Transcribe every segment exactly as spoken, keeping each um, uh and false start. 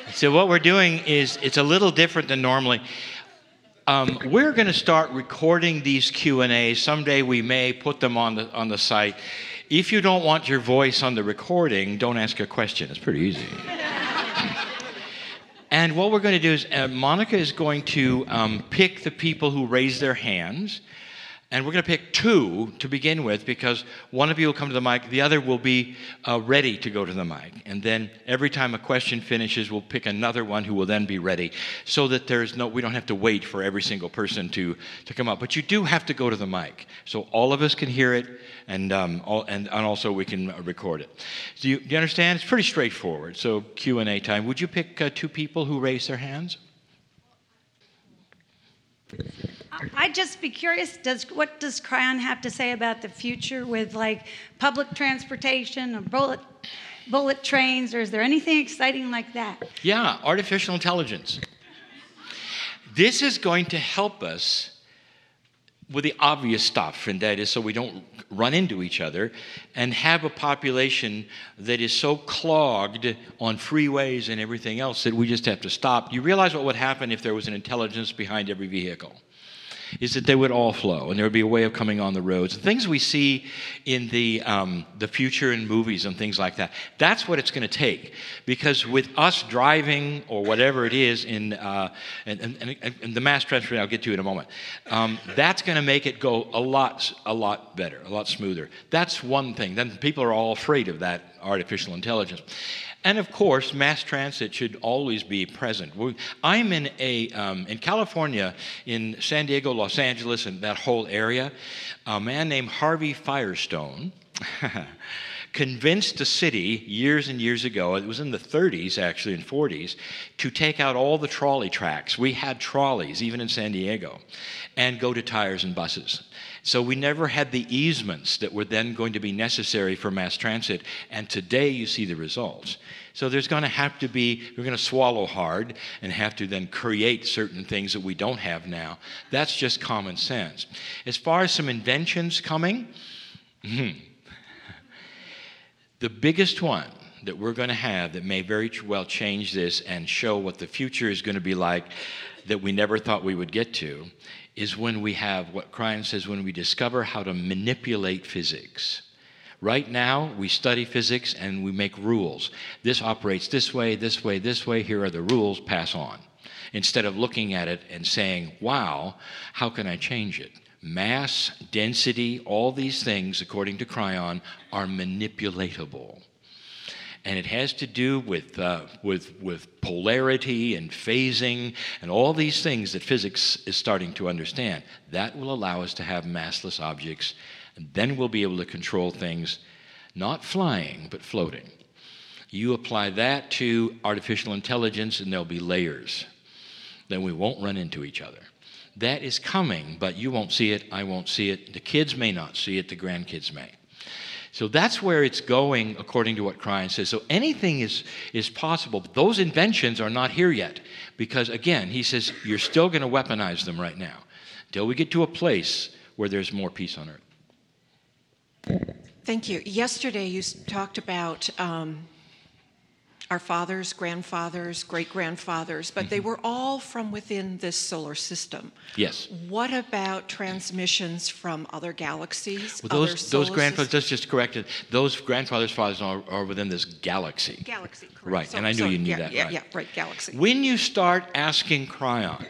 So what we're doing is, it's a little different than normally. Um, we're going to start recording these Q and A's. Someday we may put them on the on the site. If you don't want your voice on the recording, don't ask a question. It's pretty easy. And what we're going to do is, uh, Monica is going to um, pick the people who raise their hands. And we're going to pick two to begin with, because one of you will come to the mic, the other will be uh, ready to go to the mic. And then every time a question finishes, we'll pick another one who will then be ready, so that there's no, we don't have to wait for every single person to, to come up. But you do have to go to the mic, so all of us can hear it, and um, all, and, and also we can record it. Do you, do you understand? It's pretty straightforward. So Q and A time. Would you pick uh, two people who raise their hands? I'd just be curious, does what does Kryon have to say about the future with, like, public transportation or bullet bullet trains, or is there anything exciting like that? Yeah, artificial intelligence. This is going to help us with the obvious stuff, and that is so we don't run into each other and have a population that is so clogged on freeways and everything else that we just have to stop. You realize what would happen if there was an intelligence behind every vehicle? Is that they would all flow, and there would be a way of coming on the roads. The things we see in the um, the future in movies and things like that, that's what it's going to take. Because with us driving or whatever it is in, uh, and, and, and the mass transport I'll get to in a moment, um, that's going to make it go a lot, a lot better, a lot smoother. That's one thing. Then people are all afraid of that artificial intelligence. And of course, mass transit should always be present. I'm in a um, in California, in San Diego, Los Angeles, and that whole area. A man named Harvey Firestone convinced the city years and years ago, it was in the thirties actually, and forties, to take out all the trolley tracks. We had trolleys, even in San Diego, and go to tires and buses. So we never had the easements that were then going to be necessary for mass transit, and today you see the results. So there's going to have to be, we're going to swallow hard and have to then create certain things that we don't have now. That's just common sense. As far as some inventions coming, the biggest one that we're going to have that may very well change this and show what the future is going to be like that we never thought we would get to is when we have what Kryon says, when we discover how to manipulate physics. Right now, we study physics and we make rules. This operates this way, this way, this way. Here are the rules, pass on. Instead of looking at it and saying, wow, how can I change it? Mass, density, all these things, according to Kryon, are manipulatable. And it has to do with, uh, with, with polarity and phasing and all these things that physics is starting to understand. That will allow us to have massless objects, and then we'll be able to control things, not flying, but floating. You apply that to artificial intelligence, and there'll be layers. Then we won't run into each other. That is coming, but you won't see it, I won't see it, the kids may not see it, the grandkids may. So that's where it's going, according to what Kryon says. So anything is, is possible, but those inventions are not here yet. Because, again, he says, you're still going to weaponize them right now until we get to a place where there's more peace on earth. Thank you. Yesterday you talked about um, our fathers, grandfathers, great-grandfathers, but mm-hmm. they were all from within this solar system. Yes. What about transmissions from other galaxies? Well, those other those grandfathers, that's just corrected. Those grandfathers, fathers are, are within this galaxy. Galaxy, correct. Right, so, and I knew so, you knew yeah, that, yeah, right. Yeah, right, galaxy. When you start asking Kryon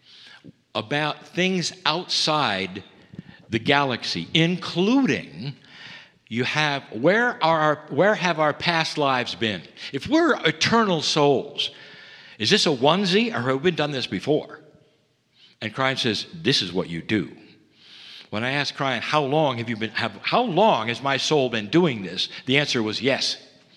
about things outside the galaxy, including you have, where are our, where have our past lives been? If we're eternal souls, is this a onesie, or have we done this before? And Kryon says, this is what you do. When I asked Kryon, how long have you been, have, how long has my soul been doing this? The answer was yes.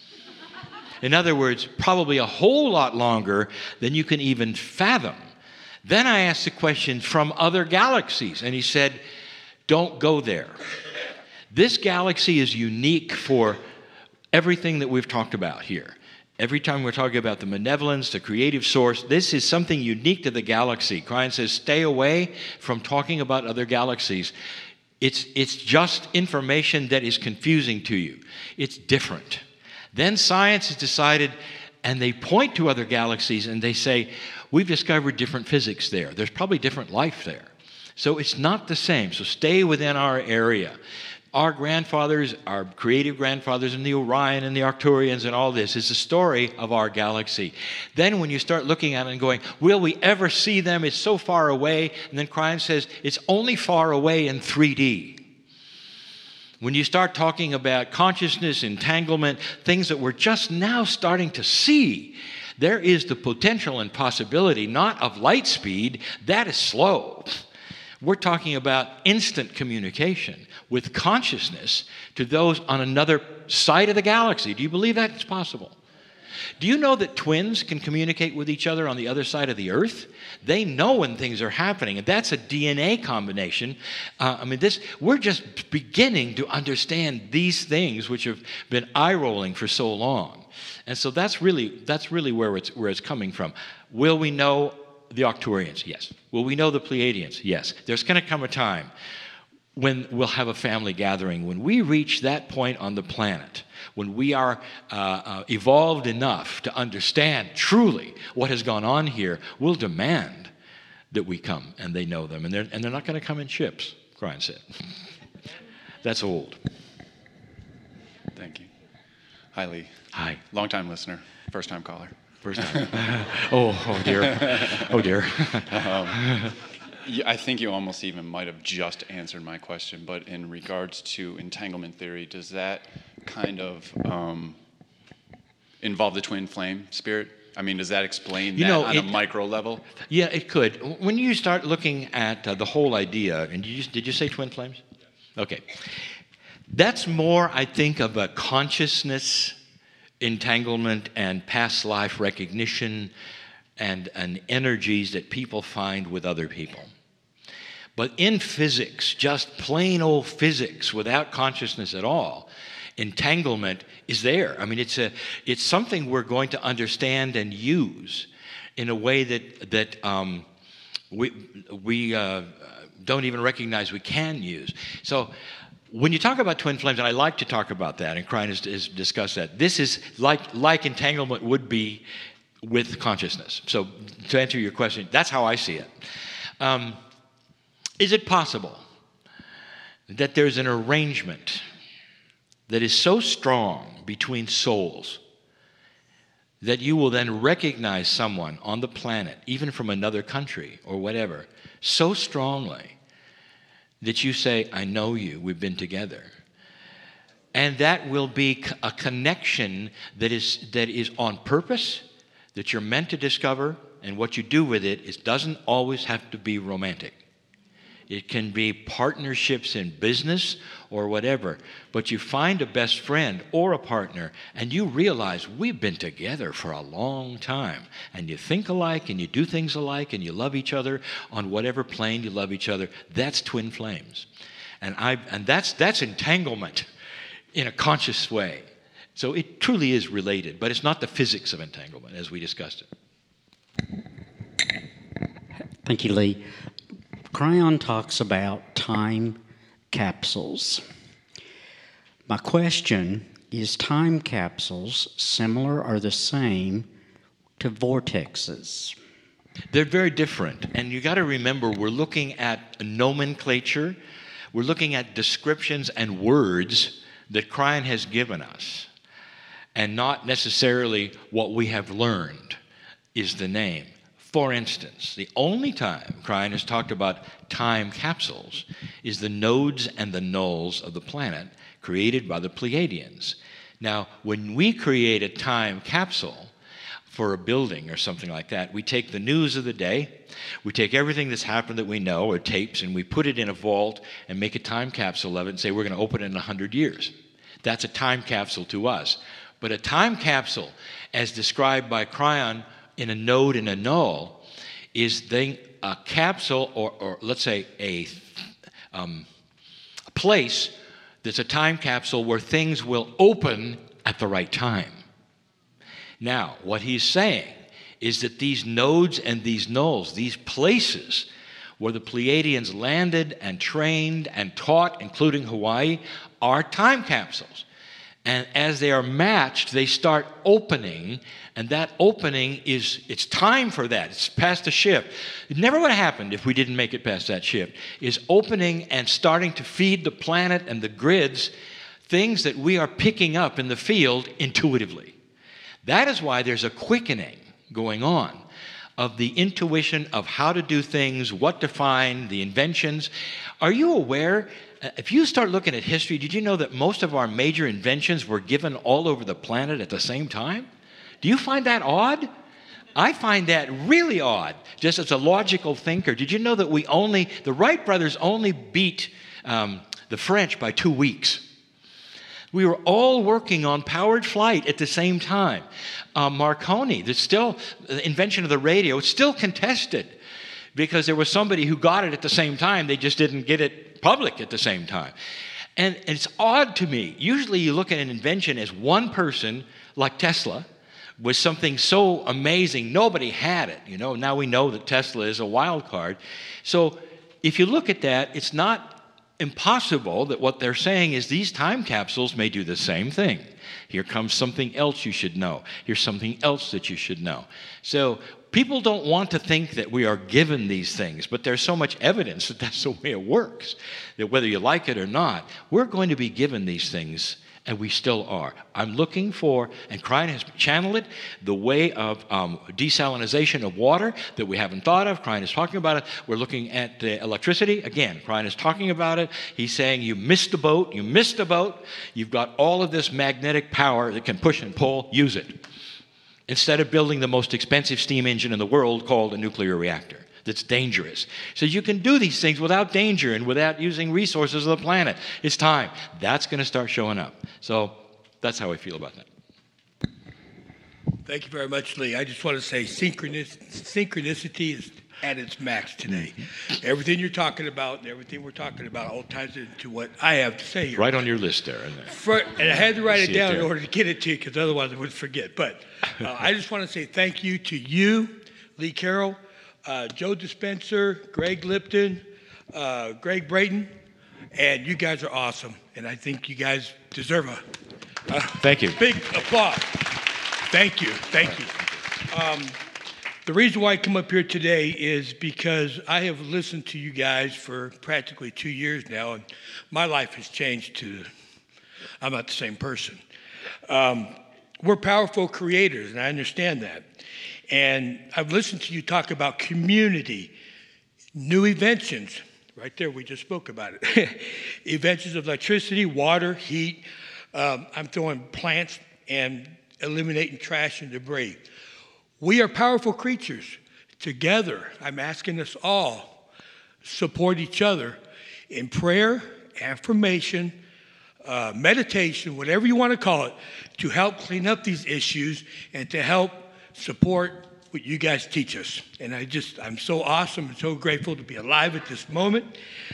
In other words, probably a whole lot longer than you can even fathom. Then I asked the question from other galaxies, and he said, don't go there. This galaxy is unique for everything that we've talked about here. Every time we're talking about the benevolence, the creative source, this is something unique to the galaxy. Kryon says, stay away from talking about other galaxies. It's, it's just information that is confusing to you. It's different. Then science has decided and they point to other galaxies and they say, we've discovered different physics there. There's probably different life there. So it's not the same. So stay within our area. Our grandfathers, our creative grandfathers, and the Orion and the Arcturians and all this is the story of our galaxy. Then when you start looking at it and going, will we ever see them? It's so far away. And then Cryon says, it's only far away in three D. When you start talking about consciousness, entanglement, things that we're just now starting to see, there is the potential and possibility not of light speed, that is slow. We're talking about instant communication with consciousness to those on another side of the galaxy. Do you believe that it's possible? Do you know that twins can communicate with each other on the other side of the Earth? They know when things are happening, and that's a D N A combination. Uh, I mean, this we're just beginning to understand these things which have been eye-rolling for so long. And so that's really, that's really where it's, where it's coming from. Will we know the Arcturians? Yes. Will we know the Pleiadians? Yes. There's going to come a time when we'll have a family gathering. When we reach that point on the planet, when we are uh, uh, evolved enough to understand truly what has gone on here, we'll demand that we come and they know them. And they're, and they're not going to come in ships, Cryon said. That's old. Thank you. Hi, Lee. Hi. Long-time listener, first-time caller. First time. oh, oh dear. Oh dear. um, yeah, I think you almost even might have just answered my question, but in regards to entanglement theory, does that kind of um, involve the twin flame spirit? I mean, does that explain you that know, on it, a micro level? Yeah, it could. When you start looking at uh, the whole idea, and did you, did you say twin flames? Okay. That's more, I think, of a consciousness entanglement and past life recognition and, and energies that people find with other people. But in physics, just plain old physics without consciousness at all, entanglement is there. I mean, it's a it's something we're going to understand and use in a way that that um, we we uh, don't even recognize we can use. So when you talk about twin flames, and I like to talk about that, and Cryon has, has discussed that, this is like, like entanglement would be with consciousness. So to answer your question, that's how I see it. Um, is it possible that there's an arrangement that is so strong between souls that you will then recognize someone on the planet, even from another country or whatever, so strongly that you say, I know you, we've been together. And that will be a connection that is, that is on purpose, that you're meant to discover, and what you do with it is doesn't always have to be romantic. It can be partnerships in business or whatever, but you find a best friend or a partner and you realize we've been together for a long time, and you think alike and you do things alike and you love each other on whatever plane you love each other. That's twin flames. And I and that's that's entanglement in a conscious way. So it truly is related, but it's not the physics of entanglement as we discussed it. Thank you, Lee. Cryon talks about time capsules. My question is, time capsules similar or the same to vortexes? They're very different. And you got to remember, we're looking at nomenclature. We're looking at descriptions and words that Cryon has given us, and not necessarily what we have learned is the name. For instance, the only time Cryon has talked about time capsules is the nodes and the nulls of the planet created by the Pleiadians. Now, when we create a time capsule for a building or something like that, we take the news of the day, we take everything that's happened that we know, or tapes, and we put it in a vault and make a time capsule of it and say we're going to open it in one hundred years. That's a time capsule to us. But a time capsule, as described by Cryon, in a node and a null, is the, a capsule, or, or let's say a, um, a place that's a time capsule where things will open at the right time. Now, what he's saying is that these nodes and these nulls, these places where the Pleiadians landed and trained and taught, including Hawaii, are time capsules. And as they are matched, they start opening, and that opening is, it's time for that. It's past the shift. It never would have happened if we didn't make it past that shift. Is opening and starting to feed the planet and the grids things that we are picking up in the field intuitively. That is why there's a quickening going on of the intuition of how to do things, what to find, the inventions. Are you aware? If you start looking at history, did you know that most of our major inventions were given all over the planet at the same time? Do you find that odd? I find that really odd, just as a logical thinker. Did you know that we only, the Wright brothers only beat um, the French by two weeks? We were all working on powered flight at the same time. Uh, Marconi, the still the invention of the radio, it's still contested because there was somebody who got it at the same time. They just didn't get it public at the same time. And, and it's odd to me. Usually you look at an invention as one person, like Tesla, was something so amazing. Nobody had it. You know, now we know that Tesla is a wild card. So if you look at that, it's not impossible that what they're saying is these time capsules may do the same thing. Here comes something else you should know. Here's something else that you should know. So people don't want to think that we are given these things, but there's so much evidence that that's the way it works, that whether you like it or not, we're going to be given these things, and we still are. I'm looking for, and Krein has channeled it, the way of um, desalinization of water that we haven't thought of. Krein is talking about it. We're looking at uh, electricity. Again, Krein is talking about it. He's saying you missed the boat. You missed the boat. You've got all of this magnetic power that can push and pull. Use it. Instead of building the most expensive steam engine in the world called a nuclear reactor that's dangerous. So you can do these things without danger and without using resources of the planet. It's time. That's going to start showing up. So that's how I feel about that. Thank you very much, Lee. I just want to say synchronis- synchronicity is at its max today. Mm-hmm. Everything you're talking about and everything we're talking about all ties into what I have to say here. Right on your list there. Isn't it? For, and I had to write it down it in order to get it to you because otherwise I would forget. But uh, I just want to say thank you to you, Lee Carroll, uh, Joe Dispenser, Greg Lipton, uh, Greg Brayton, and you guys are awesome. And I think you guys deserve a, a thank you. big applause. Thank you. Thank you. Um, the reason why I come up here today is because I have listened to you guys for practically two years now, and my life has changed to, I'm not the same person. Um, we're powerful creators, and I understand that. And I've listened to you talk about community, new inventions. Right there, we just spoke about it. Inventions of electricity, water, heat. Um, I'm throwing plants and eliminating trash and debris. We are powerful creatures. Together, I'm asking us all support each other in prayer, affirmation, uh, meditation, whatever you want to call it, to help clean up these issues and to help support what you guys teach us. And I just, I'm so awesome and so grateful to be alive at this moment.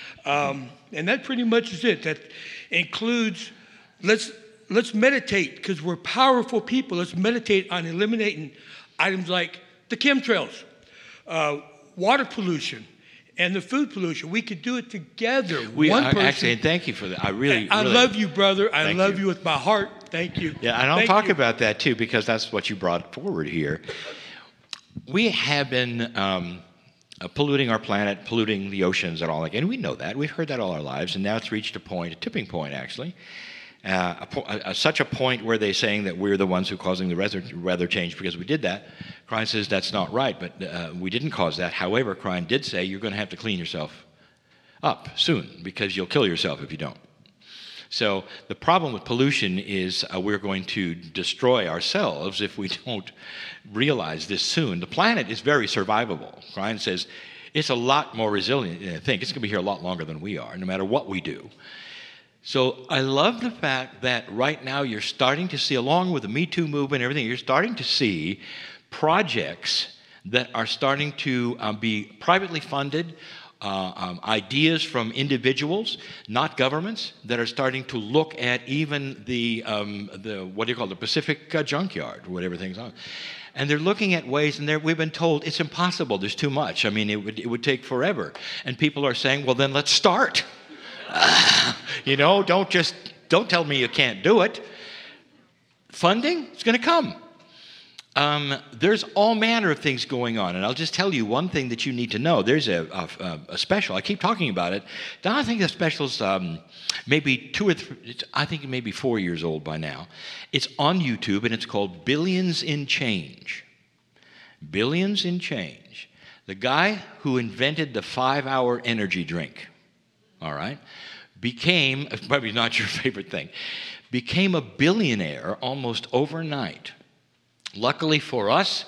Um, and that pretty much is it. That includes, let's, let's meditate because we're powerful people. Let's meditate on eliminating items like the chemtrails, uh, water pollution, and the food pollution. We could do it together. We One I, person. actually, and thank you for that. I really, I really, love you, brother. I Thank love you. you with my heart. Thank you. Yeah, and I'll Thank talk you. about that too because that's what you brought forward here. We have been um, uh, polluting our planet, polluting the oceans and all that, and we know that. We've heard that all our lives, and now it's reached a point, a tipping point, actually. Uh, a po- a, a, such a point where they're saying that we're the ones who are causing the weather, weather change because we did that. Krein says that's not right, but uh, we didn't cause that. However, Krein did say you're going to have to clean yourself up soon because you'll kill yourself if you don't. So the problem with pollution is uh, we're going to destroy ourselves if we don't realize this soon. The planet is very survivable. Krein says it's a lot more resilient than I think. It's going to be here a lot longer than we are, no matter what we do. So I love the fact that right now you're starting to see, along with the Me Too movement and everything, you're starting to see projects that are starting to um, be privately funded, uh, um, ideas from individuals, not governments, that are starting to look at even the, um, the what do you call it, the Pacific uh, junkyard, whatever things are. And they're looking at ways, and we've been told it's impossible, there's too much. I mean, it would, it would take forever. And people are saying, well, then let's start. You know, don't just, don't tell me you can't do it. funding, it's going to come. Um, there's all manner of things going on, and I'll just tell you one thing that you need to know. There's a, a, a special. I keep talking about it. Now I think the special's um, maybe two or three. I think it may be four years old by now. It's on YouTube, and it's called Billions in Change. Billions in Change. The guy who invented the five-hour energy drink, all right, became probably not your favorite thing, became a billionaire almost overnight. Luckily for us,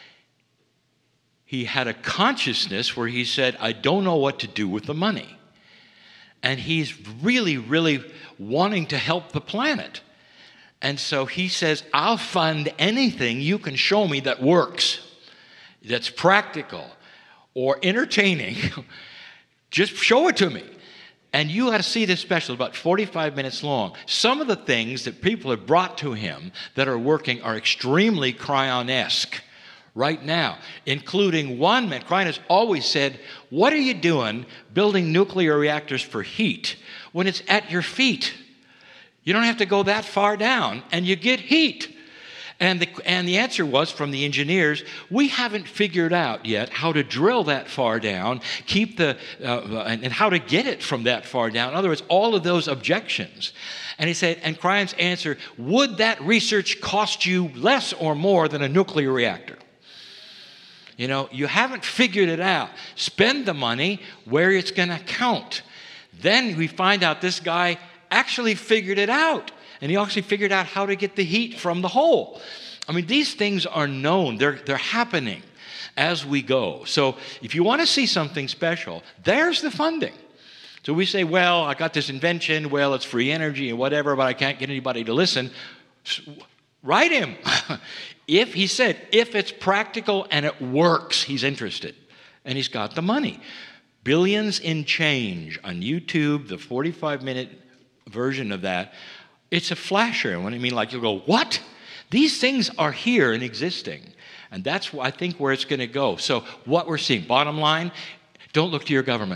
he had a consciousness where he said, I don't know what to do with the money. And he's really, really wanting to help the planet. And so he says, I'll fund anything you can show me that works, that's practical or entertaining. Just show it to me. And you got to see this special, about forty-five minutes long. Some of the things that people have brought to him that are working are extremely Cryon-esque right now, including one man. Cryon has always said, what are you doing building nuclear reactors for heat when it's at your feet? You don't have to go that far down, and you get heat. And the, and the answer was from the engineers, we haven't figured out yet how to drill that far down, keep the uh, and, and how to get it from that far down. In other words, all of those objections. And he said, and Cryon's answer, would that research cost you less or more than a nuclear reactor? You know, you haven't figured it out. Spend the money where it's going to count. Then we find out this guy actually figured it out. And he actually figured out how to get the heat from the hole. I mean, these things are known. They're, they're happening as we go. So if you want to see something special, there's the funding. So we say, well, I got this invention. Well, it's free energy and whatever, but I can't get anybody to listen. Write him. If he said, if it's practical and it works, he's interested. And he's got the money. Billions in Change on YouTube, the forty-five minute version of that. It's a flasher. When I mean, like, you'll go, what? These things are here and existing. And that's, I think, where it's going to go. So what we're seeing, bottom line, don't look to your government.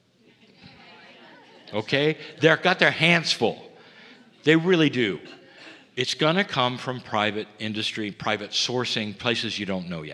Okay? They've got their hands full. They really do. It's going to come from private industry, private sourcing, places you don't know yet.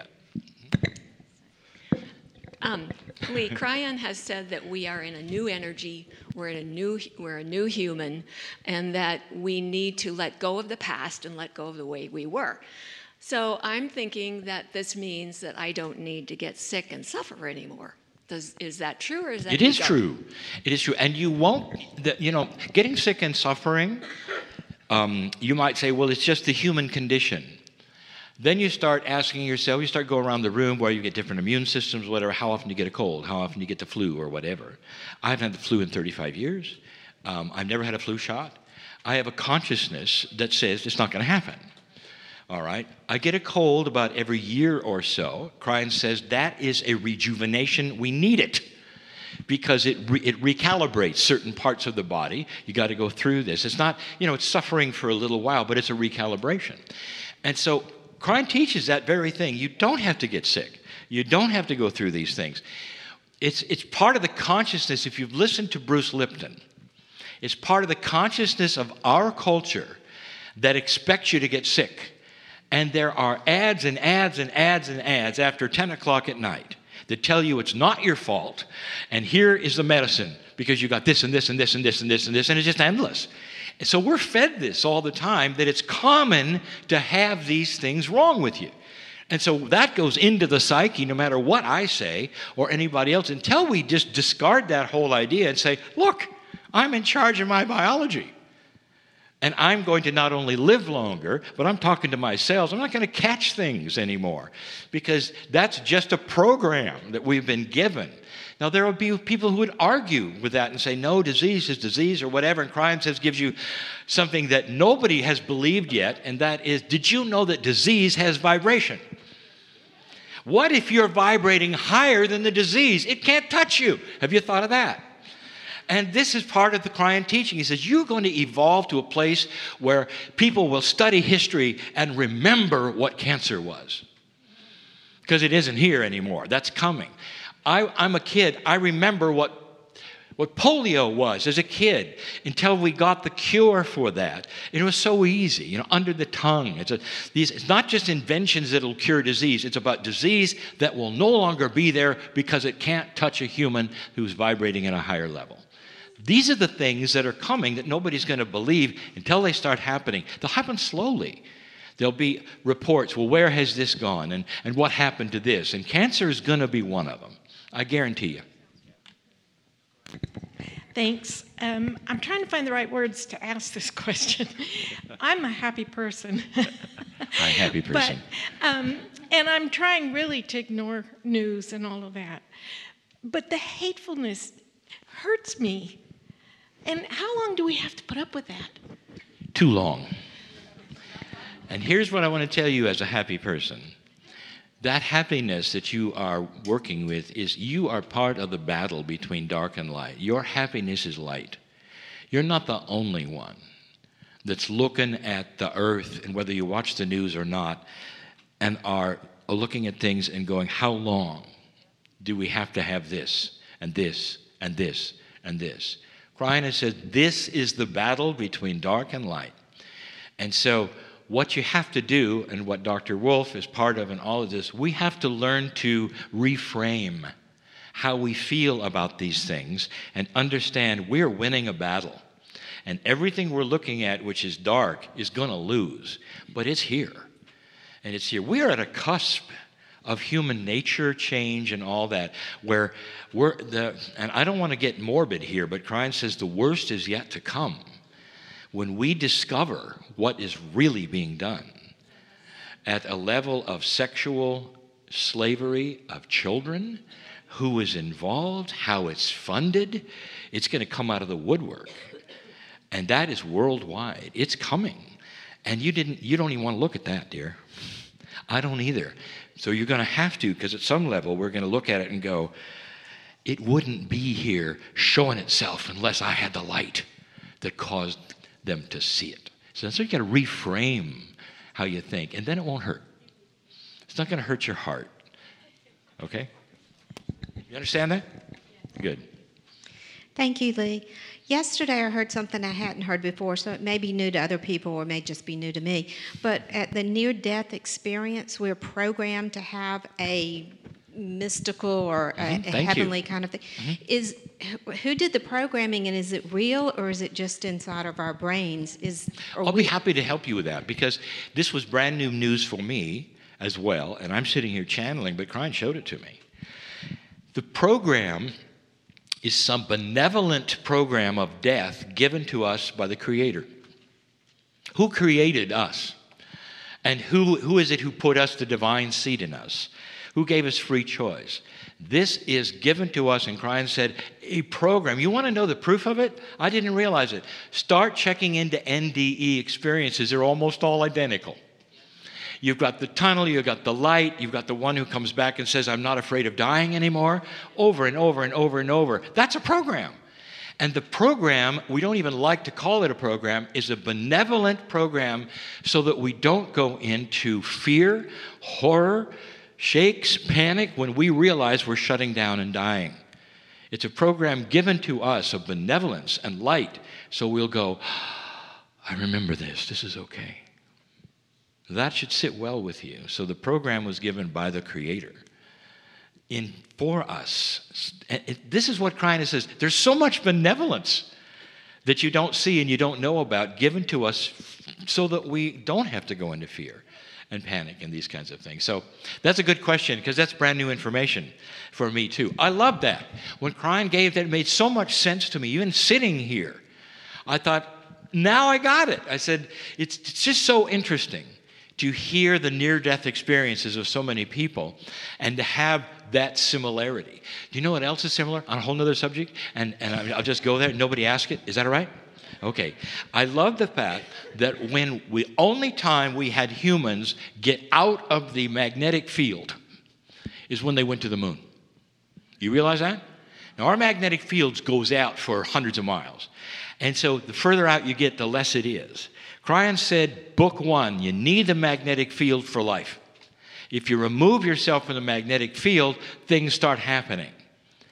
Um, Lee, Cryon has said that we are in a new energy, we're in a new, we're a new human, and that we need to let go of the past and let go of the way we were. So I'm thinking that this means that I don't need to get sick and suffer anymore. Does, is that true, or is that? It is true. It is true, and you won't. The, you know, getting sick and suffering. Um, you might say, well, it's just the human condition. Then you start asking yourself, you start going around the room where you get different immune systems, whatever, how often do you get a cold, how often do you get the flu or whatever. I haven't had the flu in thirty-five years. Um, I've never had a flu shot. I have a consciousness that says it's not going to happen. All right? I get a cold about every year or so. Cryon says that is a rejuvenation. We need it because it re- it recalibrates certain parts of the body. You got to go through this. It's not, you know, it's suffering for a little while, but it's a recalibration. And so Cryon teaches that very thing. You don't have to get sick. You don't have to go through these things. It's, it's part of the consciousness, if you've listened to Bruce Lipton, it's part of the consciousness of our culture that expects you to get sick. And there are ads and ads and ads and ads after ten o'clock at night that tell you it's not your fault, and here is the medicine because you got this and this and this and this and this and this, and it's just endless. And so we're fed this all the time, that it's common to have these things wrong with you. And so that goes into the psyche no matter what I say or anybody else, until we just discard that whole idea and say, look, I'm in charge of my biology. And I'm going to not only live longer, but I'm talking to my cells. I'm not going to catch things anymore because that's just a program that we've been given. Now, there will be people who would argue with that and say, no, disease is disease or whatever. And Cryon says gives you something that nobody has believed yet, and that is, did you know that disease has vibration? What if you're vibrating higher than the disease? It can't touch you. Have you thought of that? And this is part of the Cryon teaching. He says, you're going to evolve to a place where people will study history and remember what cancer was. Because it isn't here anymore. That's coming. I, I'm a kid. I remember what what polio was as a kid until we got the cure for that. It was so easy, you know, under the tongue. It's, a, these, it's not just inventions that will cure disease. It's about disease that will no longer be there because it can't touch a human who's vibrating at a higher level. These are the things that are coming that nobody's going to believe until they start happening. They'll happen slowly. There'll be reports, well, where has this gone? And, and what happened to this? And cancer is going to be one of them. I guarantee you. Thanks. Um, I'm trying to find the right words to ask this question. I'm a happy person. I'm a happy person. But, um, and I'm trying really to ignore news and all of that. But the hatefulness hurts me. And how long do we have to put up with that? Too long. And here's what I want to tell you as a happy person. That happiness that you are working with is you are part of the battle between dark and light. Your happiness is light. You're not the only one that's looking at the earth, and whether you watch the news or not, and are looking at things and going, how long do we have to have this and this and this and this? Kriyana says this is the battle between dark and light. And so what you have to do, and what Doctor Wolf is part of in all of this, we have to learn to reframe how we feel about these things and understand we're winning a battle. And everything we're looking at, which is dark, is going to lose. But it's here. And it's here. We are at a cusp of human nature change and all that, where we're the, and I don't want to get morbid here, but Kriyana says the worst is yet to come. When we discover what is really being done at a level of sexual slavery of children, who is involved, how it's funded, it's going to come out of the woodwork. And that is worldwide. It's coming. And you didn't you don't even want to look at that, dear. I don't either. So you're going to have to, because at some level we're going to look at it and go, it wouldn't be here showing itself unless I had the light that caused them to see it. So that's why you got to reframe how you think, and then it won't hurt. It's not going to hurt your heart. Okay? You understand that? Good. Thank you, Lee. Yesterday I heard something I hadn't heard before, so it may be new to other people or may just be new to me. But at the near-death experience, we're programmed to have a mystical or a, Mm-hmm. a heavenly you. kind of thing. Mm-hmm. Is who did the programming, and is it real or is it just inside of our brains? Is I'll we... be happy to help you with that, because this was brand new news for me as well, and I'm sitting here channeling, but Kriyana showed it to me. The program is some benevolent program of death given to us by the Creator. Who created us? And who, who is it who put us the divine seed in us? Who gave us free choice? This is given to us, and Kriyana said, a program. You want to know the proof of it? I didn't realize it. Start checking into N D E experiences. They're almost all identical. You've got the tunnel, you've got the light, you've got the one who comes back and says, I'm not afraid of dying anymore, over and over and over and over. That's a program. And the program, we don't even like to call it a program, is a benevolent program so that we don't go into fear, horror, shakes, panic when we realize we're shutting down and dying. It's a program given to us of benevolence and light, so we'll go, I remember this, this is okay. That should sit well with you. So the program was given by the Creator in for us. And it, this is what Kriyana says. There's so much benevolence that you don't see and you don't know about given to us so that we don't have to go into fear and panic and these kinds of things. So that's a good question, because that's brand new information for me too. I love that. When Kriyana gave that, it made so much sense to me. Even sitting here, I thought, now I got it. I said, it's, it's just so interesting to hear the near-death experiences of so many people and to have that similarity. Do you know what else is similar on a whole other subject? And, and I'll just go there. Nobody ask it. Is that all right? Okay. I love the fact that when the only time we had humans get out of the magnetic field is when they went to the moon. You realize that? Now, our magnetic field goes out for hundreds of miles. And so the further out you get, the less it is. Kriyana said, book one, you need the magnetic field for life. If you remove yourself from the magnetic field, things start happening.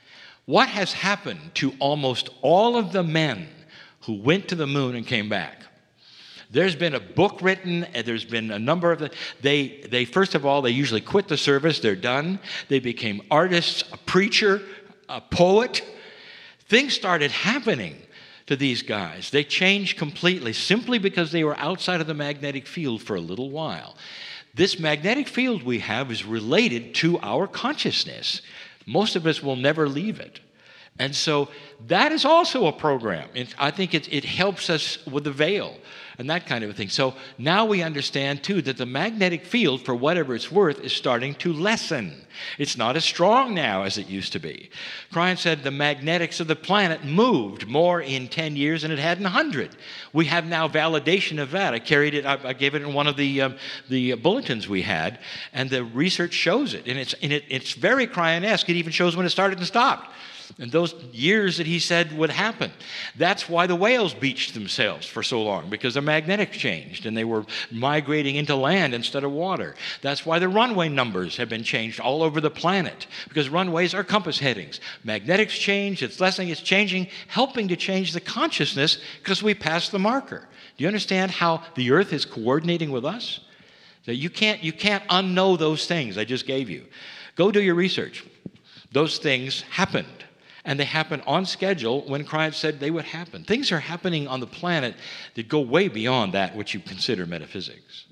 What has happened to almost all of the men who went to the moon and came back? There's been a book written, and there's been a number of them. They, they, first of all, they usually quit the service. They're done. They became artists, a preacher, a poet. Things started happening to these guys. They changed completely simply because they were outside of the magnetic field for a little while. This magnetic field we have is related to our consciousness. Most of us will never leave it. And so that is also a program. It, I think it, it helps us with the veil and that kind of a thing. So now we understand, too, that the magnetic field, for whatever it's worth, is starting to lessen. It's not as strong now as it used to be. Kryon said the magnetics of the planet moved more in ten years than it had in one hundred. We have now validation of that. I carried it, I, I gave it in one of the, um, the bulletins we had, and the research shows it. And it's, and it, it's very Kryon-esque. It even shows when it started and stopped. And those years that he said would happen. That's why the whales beached themselves for so long, because the magnetics changed and they were migrating into land instead of water. That's why the runway numbers have been changed all over the planet, because runways are compass headings. Magnetics change, it's lessening, it's changing, helping to change the consciousness because we passed the marker. Do you understand how the Earth is coordinating with us? So you can't, you can't unknow those things I just gave you. Go do your research. Those things happened. And they happen on schedule when Kryon said they would happen. Things are happening on the planet that go way beyond that which you consider metaphysics.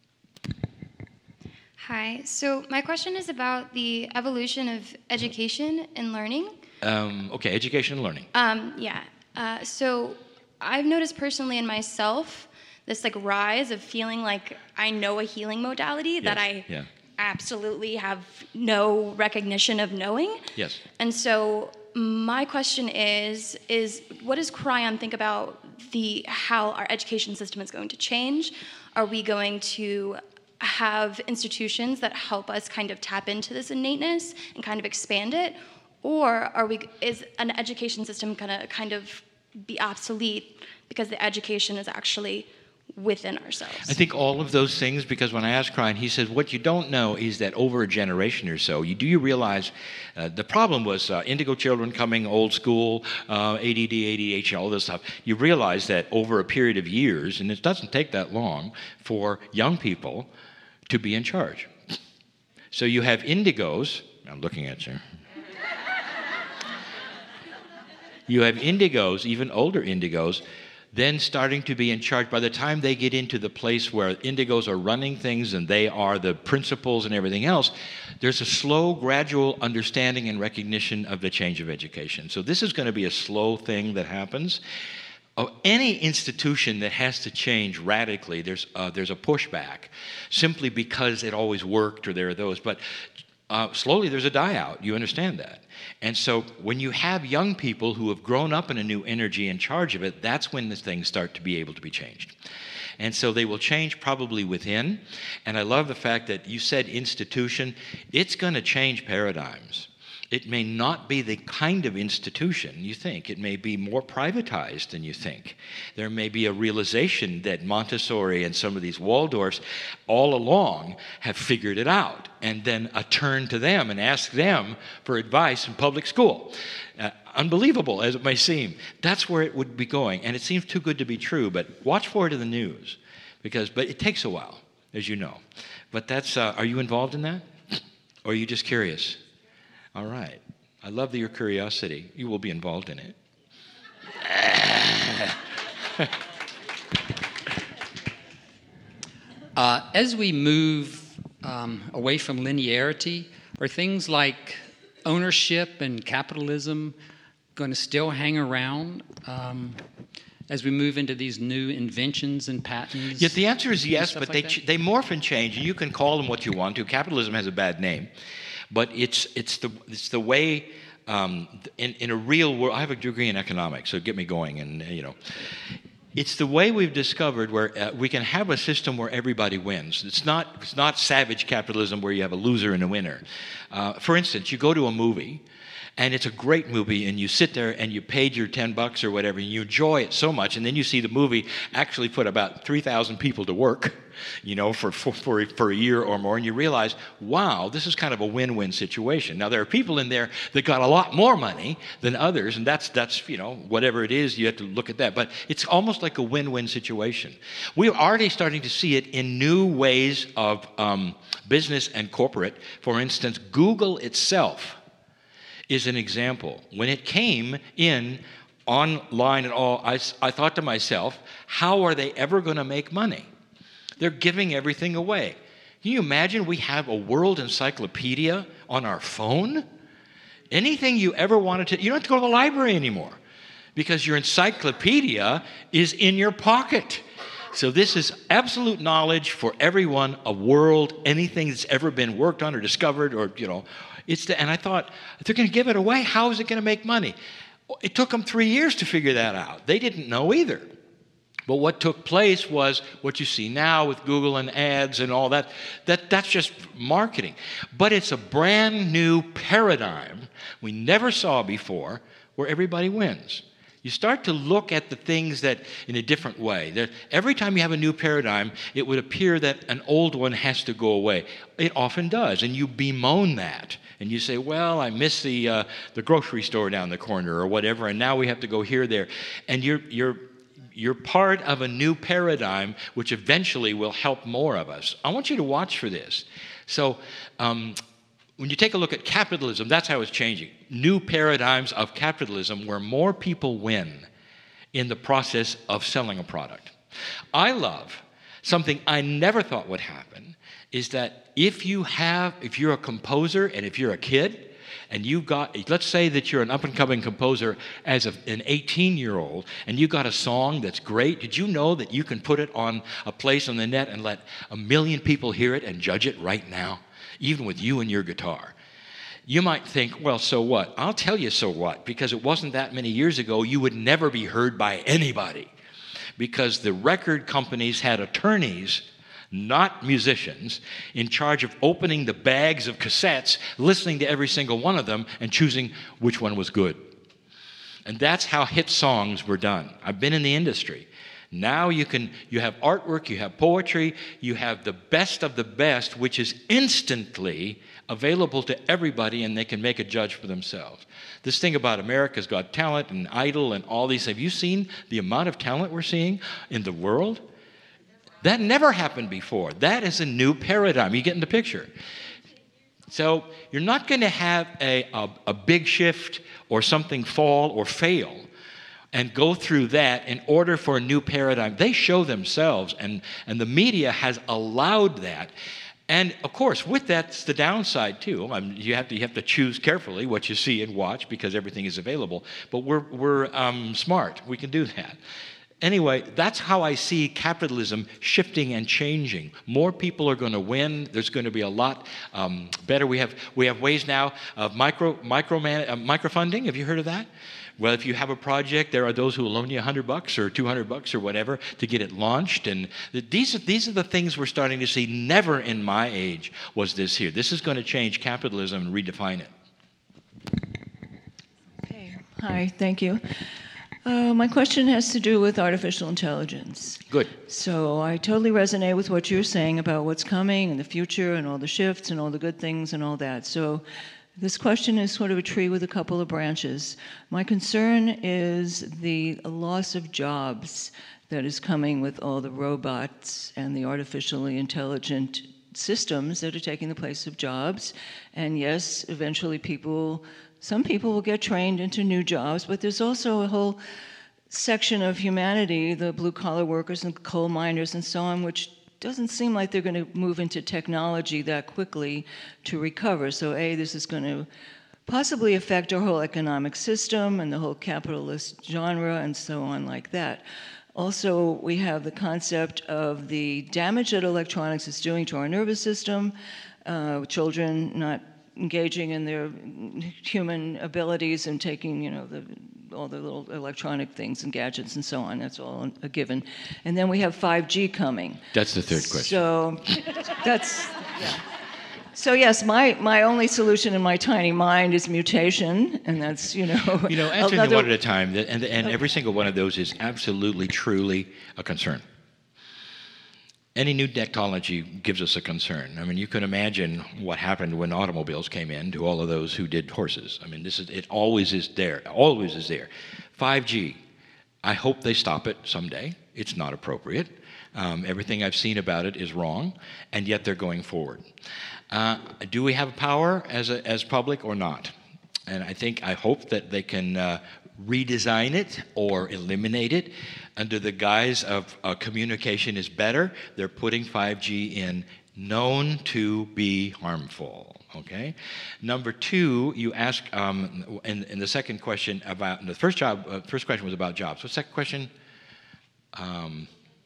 Hi. So my question is about the evolution of education and learning. Um, okay, education and learning. Um, yeah. Uh, so I've noticed personally in myself this like rise of feeling like I know a healing modality yes. that I yeah. absolutely have no recognition of knowing. Yes. And so my question is, is what does Kryon think about the how our education system is going to change? Are we going to have institutions that help us kind of tap into this innateness and kind of expand it? Or are we is an education system going to kind of be obsolete because the education is actually within ourselves? I think all of those things, because when I asked Kryon, he says, what you don't know is that over a generation or so, you do you realize uh, the problem was uh, indigo children coming, old school, uh, A D D, A D H D, all this stuff. You realize that over a period of years, and it doesn't take that long for young people to be in charge. So you have indigos, I'm looking at you. You have indigos, even older indigos, then starting to be in charge. By the time they get into the place where indigos are running things and they are the principals and everything else, there's a slow, gradual understanding and recognition of the change of education. So this is going to be a slow thing that happens. Oh, any institution that has to change radically, there's, uh, there's a pushback, simply because it always worked or there are those. But uh, slowly there's a die out. You understand that. And so when you have young people who have grown up in a new energy in charge of it, that's when the things start to be able to be changed. And so they will change probably within. And I love the fact that you said institution. It's going to change paradigms. It may not be the kind of institution you think. It may be more privatized than you think. There may be a realization that Montessori and some of these Waldorfs all along have figured it out, and then a turn to them and ask them for advice in public school. Uh, unbelievable as it may seem, that's where it would be going. And it seems too good to be true, but watch for it in the news. because But it takes a while, as you know. But that's, uh, are you involved in that? Or are you just curious? All right. I love your curiosity. You will be involved in it. uh, as we move um, away from linearity, are things like ownership and capitalism going to still hang around um, as we move into these new inventions and patents? Yeah, the answer is yes, but like they, that? they morph and change, and you can call them what you want to. Capitalism has a bad name. But it's it's the it's the way um, in in a real world. I have a degree in economics, so get me going. And you know, it's the way we've discovered where uh, we can have a system where everybody wins. It's not it's not savage capitalism where you have a loser and a winner. Uh, for instance, you go to a movie, and it's a great movie, and you sit there and you paid your ten bucks or whatever, and you enjoy it so much, and then you see the movie actually put about three thousand people to work. you know, for, for, for, for a year or more, and you realize, wow, this is kind of a win-win situation. Now, there are people in there that got a lot more money than others, and that's, that's you know, whatever it is, you have to look at that. But it's almost like a win-win situation. We're already starting to see it in new ways of um, business and corporate. For instance, Google itself is an example. When it came in online and all, I, I thought to myself, how are they ever going to make money? They're giving everything away. Can you imagine we have a world encyclopedia on our phone? Anything you ever wanted to, you don't have to go to the library anymore because your encyclopedia is in your pocket. So this is absolute knowledge for everyone, a world, anything that's ever been worked on or discovered or, you know, it's the, and I thought, if they're going to give it away, how is it going to make money? It took them three years to figure that out. They didn't know either. But what took place was what you see now with Google and ads and all that, that that's just marketing. But it's a brand new paradigm we never saw before where everybody wins. You start to look at the things that in a different way. That every time you have a new paradigm, it would appear that an old one has to go away. It often does, and you bemoan that. And you say, well, I miss the uh, the grocery store down the corner or whatever, and now we have to go here, there. And you're you're you're part of a new paradigm which eventually will help more of us. I want you to watch for this. So um, when you take a look at capitalism, that's how it's changing. New paradigms of capitalism where more people win in the process of selling a product. I love something I never thought would happen is that if you have, if you're a composer and if you're a kid and you got, let's say that you're an up-and-coming composer as a, an eighteen-year-old and you got a song that's great, did you know that you can put it on a place on the net and let a million people hear it and judge it right now, even with you and your guitar? You might think, well, so what? I'll tell you so what, because it wasn't that many years ago you would never be heard by anybody because the record companies had attorneys, not musicians, in charge of opening the bags of cassettes, listening to every single one of them, and choosing which one was good. And that's how hit songs were done. I've been in the industry. Now you can, you have artwork, you have poetry, you have the best of the best, which is instantly available to everybody, and they can make a judge for themselves. This thing about America's Got Talent and Idol and all these, have you seen the amount of talent we're seeing in the world? That never happened before. That is a new paradigm. You get in the picture. So you're not going to have a, a, a big shift or something fall or fail and go through that in order for a new paradigm. They show themselves, and, and the media has allowed that. And of course, with that's the downside too. I mean, you have to you have to choose carefully what you see and watch because everything is available. But we're we're um, smart. We can do that. Anyway, that's how I see capitalism shifting and changing. More people are going to win. There's going to be a lot um, better. We have we have ways now of micro micro man, uh, microfunding. Have you heard of that? Well, if you have a project, there are those who will loan you a hundred bucks or two hundred bucks or whatever to get it launched. And these are, these are the things we're starting to see. Never in my age was this here. This is going to change capitalism and redefine it. Okay. Hi, thank you. Uh, my question has to do with artificial intelligence. Good. So I totally resonate with what you're saying about what's coming and the future and all the shifts and all the good things and all that. So this question is sort of a tree with a couple of branches. My concern is the loss of jobs that is coming with all the robots and the artificially intelligent systems that are taking the place of jobs. And yes, eventually people, some people will get trained into new jobs, but there's also a whole section of humanity, the blue-collar workers and coal miners and so on, which doesn't seem like they're going to move into technology that quickly to recover. So A, this is going to possibly affect our whole economic system and the whole capitalist genre and so on like that. Also, we have the concept of the damage that electronics is doing to our nervous system, uh, children not engaging in their human abilities and taking, you know, the, all the little electronic things and gadgets and so on. That's all a given. And then we have five G coming. That's the third question. So that's, yeah. So yes, my, my only solution in my tiny mind is mutation, and that's, you know... You know, answering another, one at a time, and, and every single one of those is absolutely, truly a concern. any new technology gives us a concern. I mean, you can imagine what happened when automobiles came in to all of those who did horses. I mean, this is it always is there, always is there. five G, I hope they stop it someday. It's not appropriate. Um, everything I've seen about it is wrong, and yet they're going forward. Uh, do we have power as a, as public or not? And I think, I hope that they can uh, redesign it or eliminate it under the guise of uh, communication is better. They're putting five G in known to be harmful. Okay. Number two, you ask um, in, in the second question about the first job. Uh, first question was about jobs. What's the second question? Um,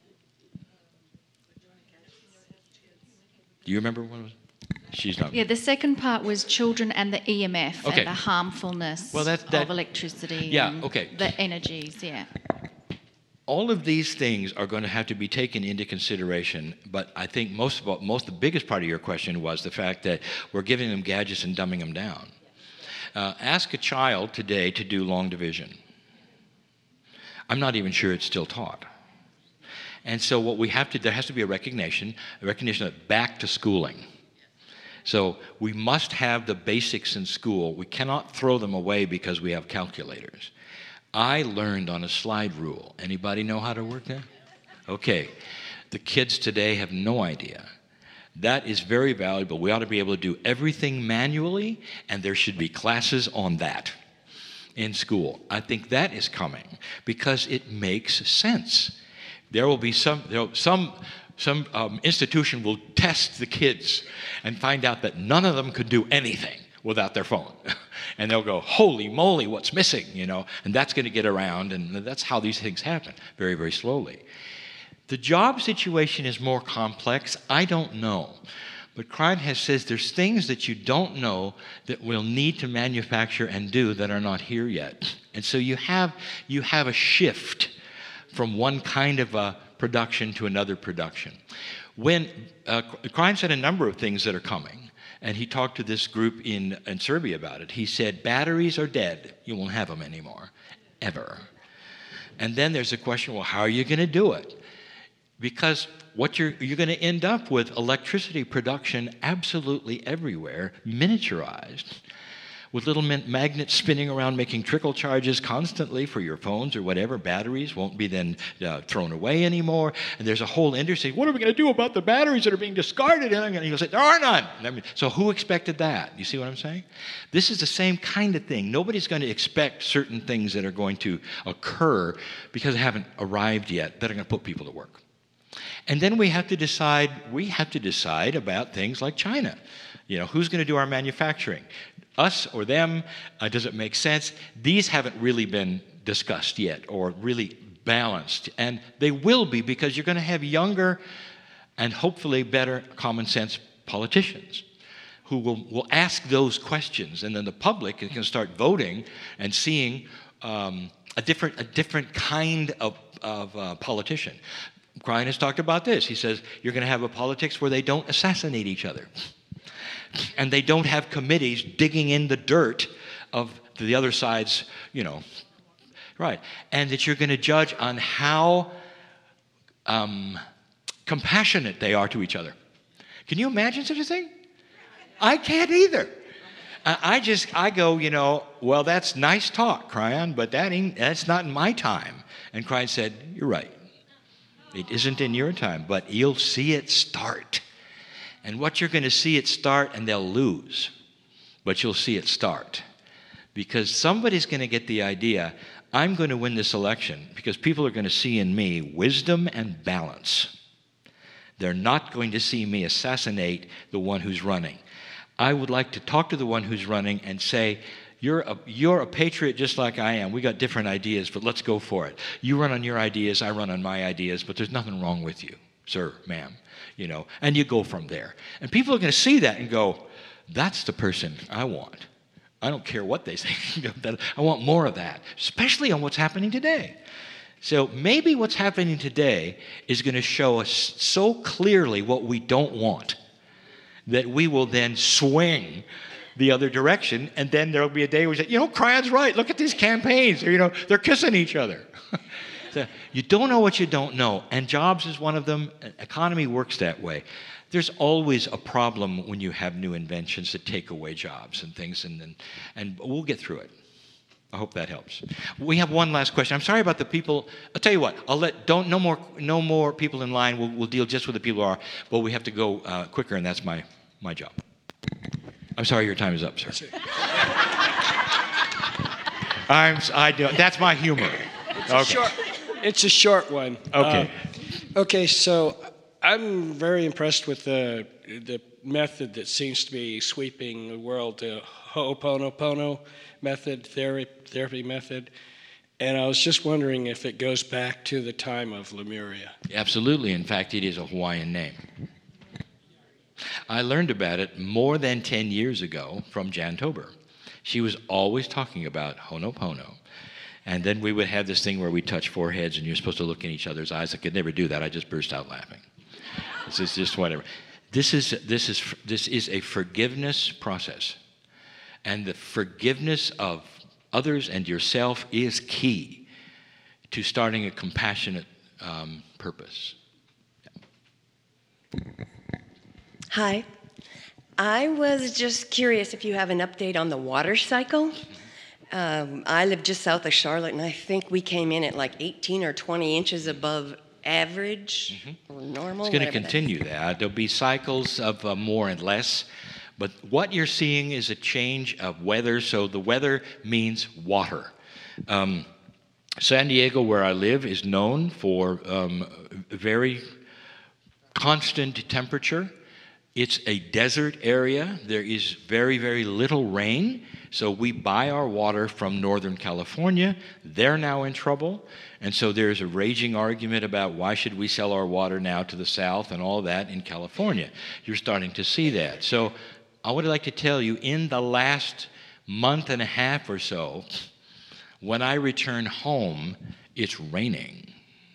do you remember what it was? She's not. Yeah, the second part was children and the E M F Okay. and the harmfulness Well, that- that- of electricity. Yeah, and okay. The energies, yeah. All of these things are going to have to be taken into consideration, but I think most of all, most the biggest part of your question was the fact that we're giving them gadgets and dumbing them down. Uh, ask a child today to do long division. I'm not even sure it's still taught. And so what we have to, there has to be a recognition, a recognition of back to schooling. So we must have the basics in school. We cannot throw them away because we have calculators. I learned on a slide rule. Anybody know how to work that? Okay. The kids today have no idea. That is very valuable. We ought to be able to do everything manually, and there should be classes on that in school. I think that is coming because it makes sense. There will be some, there will, some, some um, institution will test the kids and find out that none of them could do anything without their phone. And they'll go, holy moly, what's missing, you know? And that's going to get around, and that's how these things happen, very, very slowly. The job situation is more complex. I don't know. But Cryan has says there's things that you don't know that we'll need to manufacture and do that are not here yet. And so you have, you have a shift from one kind of a production to another production. When uh, Cryan said a number of things that are coming, and he talked to this group in, in Serbia about it. He said, batteries are dead. You won't have them anymore, ever. And then there's a question, well, how are you going to do it? Because what you're, you're going to end up with electricity production absolutely everywhere, miniaturized, with little magnets spinning around making trickle charges constantly for your phones or whatever. Batteries won't be then uh, thrown away anymore. And there's a whole industry. What are we going to do about the batteries that are being discarded? And you'll say, there are none. I mean, so who expected that? You see what I'm saying? This is the same kind of thing. Nobody's going to expect certain things that are going to occur because they haven't arrived yet that are going to put people to work. And then we have to decide, we have to decide about things like China. You know, who's going to do our manufacturing? Us or them? Uh, does it make sense? These haven't really been discussed yet or really balanced. And they will be because you're going to have younger and hopefully better common sense politicians who will, will ask those questions. And then the public can start voting and seeing um, a, different, a different kind of, of uh, politician. Cryan has talked about this. He says you're going to have a politics where they don't assassinate each other. And they don't have committees digging in the dirt of the other side's, you know, right. And that you're going to judge on how um, compassionate they are to each other. Can you imagine such a thing? I can't either. I, I just, I go, you know, well, that's nice talk, Cryan, but that ain't, that's not in my time. And Cryan said, you're right. It isn't in your time, but you'll see it start. And what you're going to see it start, and they'll lose, but you'll see it start. Because somebody's going to get the idea, I'm going to win this election because people are going to see in me wisdom and balance. They're not going to see me assassinate the one who's running. I would like to talk to the one who's running and say, You're a, you're a patriot just like I am. We got different ideas, but let's go for it. You run on your ideas, I run on my ideas, but there's nothing wrong with you, sir, ma'am. You know, and you go from there. And people are going to see that and go, that's the person I want. I don't care what they say. I want more of that, especially on what's happening today. So maybe what's happening today is going to show us so clearly what we don't want that we will then swing the other direction, and then there'll be a day where we say, you know, Cryan's right. Look at these campaigns. You know, they're kissing each other. The, you don't know what you don't know, and jobs is one of them. Economy works that way. There's always a problem when you have new inventions that take away jobs and things, and and, and we'll get through it. I hope that helps. We have one last question. I'm sorry about the people. I'll tell you what. I'll let don't no more no more people in line. We'll we'll deal just with the people who are. But we have to go uh, quicker, and that's my my job. I'm sorry, your time is up, sir. I'm I do. That's my humor. It's Okay. a short. It's a short one. Okay. Uh, okay. So I'm very impressed with the the method that seems to be sweeping the world, the Ho'oponopono method, therapy, therapy method. And I was just wondering if it goes back to the time of Lemuria. Absolutely. In fact, it is a Hawaiian name. I learned about it more than ten years ago from Jan Tober. She was always talking about Ho'oponopono. And then we would have this thing where we touch foreheads and you're supposed to look in each other's eyes. I could never do that. I just burst out laughing. This is just whatever. This is, this is, this is a forgiveness process. And the forgiveness of others and yourself is key to starting a compassionate um, purpose. Hi. I was just curious if you have an update on the water cycle. Um, I live just south of Charlotte, and I think we came in at like eighteen or twenty inches above average mm-hmm. or normal. It's going to whatever continue that. There'll be cycles of uh, more and less. But what you're seeing is a change of weather. So the weather means water. Um, San Diego, where I live, is known for um, very constant temperature. It's a desert area. There is very, very little rain. So we buy our water from Northern California. They're now in trouble. And so there's a raging argument about why should we sell our water now to the south and all that in California. You're starting to see that. So I would like to tell you, in the last month and a half or so, when I return home, it's raining.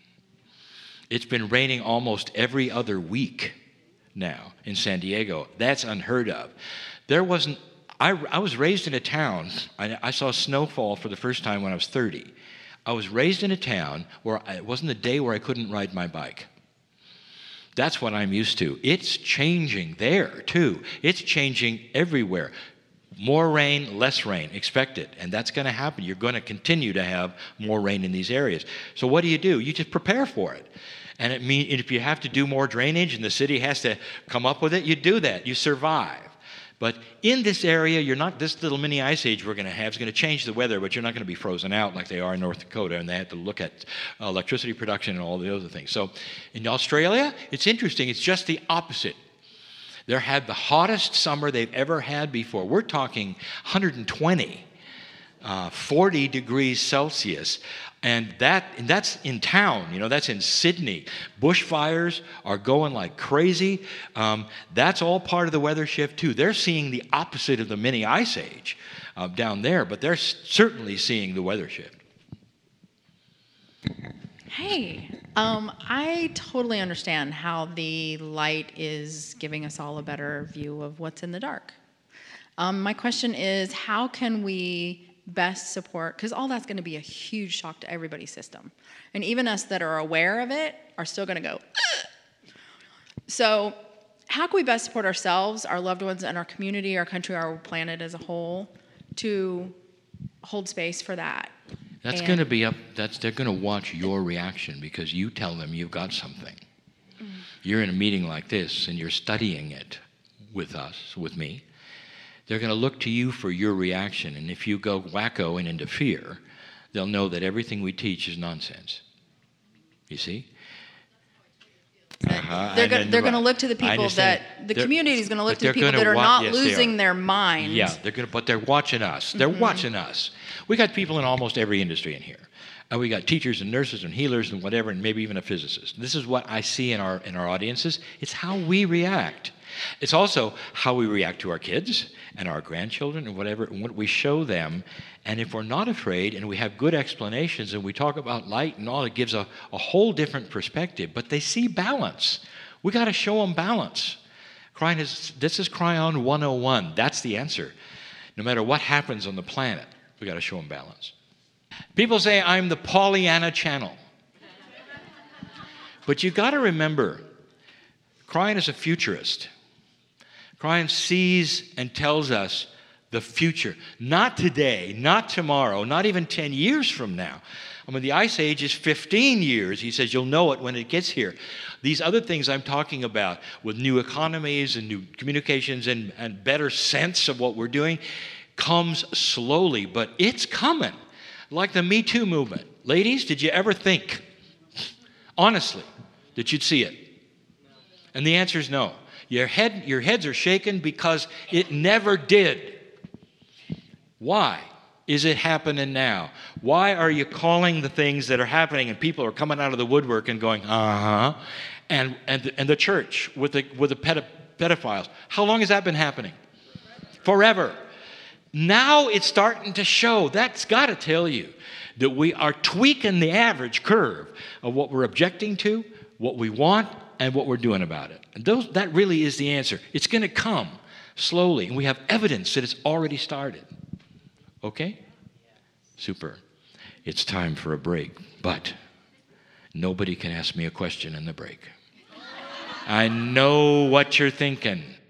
It's been raining almost every other week now in San Diego. That's unheard of. There wasn't, I, I was raised in a town, I, I saw snowfall for the first time when I was thirty. I was raised in a town where I, it wasn't a day where I couldn't ride my bike. That's what I'm used to. It's changing there, too. It's changing everywhere. More rain, less rain, expect it. And that's going to happen. You're going to continue to have more rain in these areas. So what do you do? You just prepare for it. And it mean, if you have to do more drainage and the city has to come up with it, you do that. You survive. But in this area, you're not, this little mini ice age we're going to have is going to change the weather, but you're not going to be frozen out like they are in North Dakota, and they have to look at uh, electricity production and all the other things. So in Australia, it's interesting. It's just the opposite. They had the hottest summer they've ever had before. We're talking one hundred twenty, uh, forty degrees Celsius. And that and that's in town, you know, that's in Sydney. Bushfires are going like crazy. Um, that's all part of the weather shift, too. They're seeing the opposite of the mini ice age uh, down there, but they're s- certainly seeing the weather shift. Hey, um, I totally understand how the light is giving us all a better view of what's in the dark. Um, my question is, how can we best support, because all that's going to be a huge shock to everybody's system. And even us that are aware of it are still going to go, ugh. So how can we best support ourselves, our loved ones, and our community, our country, our planet as a whole to hold space for that? That's And- going to be up, that's, they're going to watch your reaction because you tell them you've got something. Mm. You're in a meeting like this and you're studying it with us, with me. They're going to look to you for your reaction. And if you go wacko and into fear, they'll know that everything we teach is nonsense. You see? Uh-huh. They're And going then- they're going to look to the I people understand. that the They're- community is going to look but to the they're people gonna that are wa- not yes, they losing are. their minds. Yeah, they're going to, but they're watching us. They're Mhm. watching us. We got people in almost every industry in here. And we got teachers and nurses and healers and whatever, and maybe even a physicist. This is what I see in our in our audiences. It's how we react. It's also how we react to our kids and our grandchildren and whatever, and what we show them. And if we're not afraid and we have good explanations and we talk about light and all, it gives a, a whole different perspective. But they see balance. We got to show them balance. Cryon is, this is Cryon one oh one. That's the answer. No matter what happens on the planet, we got to show them balance. People say I'm the Pollyanna channel. But you've got to remember, Cryan is a futurist. Cryan sees and tells us the future. Not today, not tomorrow, not even ten years from now. I mean, the Ice Age is fifteen years. He says you'll know it when it gets here. These other things I'm talking about with new economies and new communications and, and better sense of what we're doing comes slowly, but it's coming. Like the Me Too movement. Ladies, did you ever think, honestly, that you'd see it? And the answer is no. Your head, your heads are shaken because it never did. Why is it happening now? Why are you calling the things that are happening and people are coming out of the woodwork and going, uh-huh, and and and the church with the with the pedi- pedophiles? How long has that been happening? Forever. Now it's starting to show. That's got to tell you that we are tweaking the average curve of what we're objecting to, what we want, and what we're doing about it. And those, that really is the answer. It's going to come slowly, and we have evidence that it's already started. Okay? Super. It's time for a break, but nobody can ask me a question in the break. I know what you're thinking.